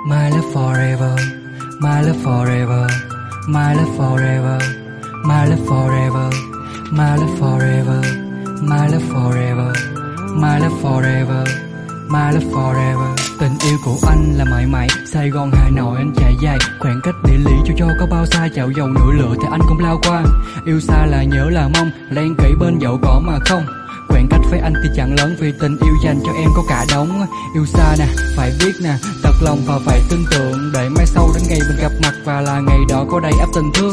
My love forever, my love forever, my love forever, my love forever, my love forever, my love forever, my love forever, my love forever. Tình yêu của anh là mãi mãi, Sài Gòn Hà Nội anh chạy dài, khoảng cách địa lý cho có bao xa, chảo dầu nửa lửa thì anh cũng lao qua. Yêu xa là nhớ là mong, len kỹ bên dẫu có mà không. Khoảng cách với anh thì chẳng lớn, vì tình yêu dành cho em có cả đống. Yêu xa nè, phải biết nè, thật lòng và phải tin tưởng, để mai sau đến ngày mình gặp mặt và là ngày đó có đầy ắp tình thương.